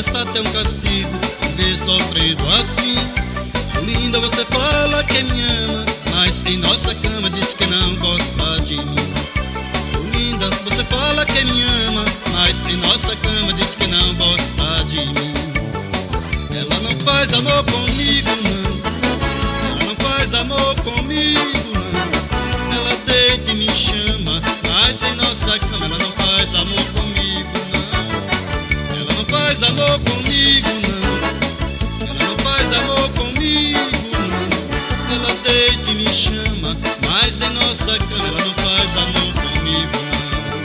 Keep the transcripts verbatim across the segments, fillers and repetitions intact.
parece até um castigo me ver sofrendo assim. Linda, você fala que me ama, mas em nossa cama diz que não gosta de mim. Linda, você fala que me ama, mas em nossa cama diz que não gosta de mim. Ela não faz amor comigo, não. Ela não faz amor comigo, não. Ela deita e me chama, mas em nossa cama ela não faz amor comigo, não. Ela não faz amor comigo, não. Ela não faz amor comigo, não. Ela deita e me chama, mas em nossa cama ela não faz amor comigo, não.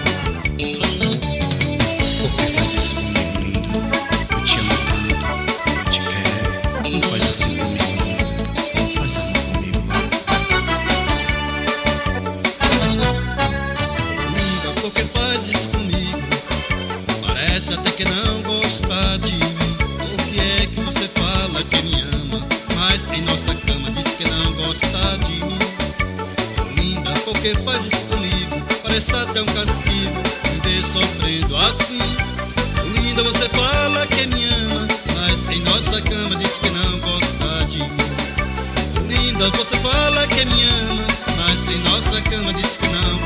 Por que faz isso comigo, lindo? Eu te amo tanto, eu te quero. Não faz assim comigo, não. Não faz amor comigo, não. Linda, por que faz isso comigo? Parece até que não gosta de mim. Por que é que você fala que me ama, mas em nossa cama diz que não gosta de mim? Linda, por que faz isso comigo? Parece até um castigo me ver sofrendo assim. Linda, você fala que me ama, mas em nossa cama diz que não gosta de mim. Linda, você fala que me ama, mas em nossa cama diz que não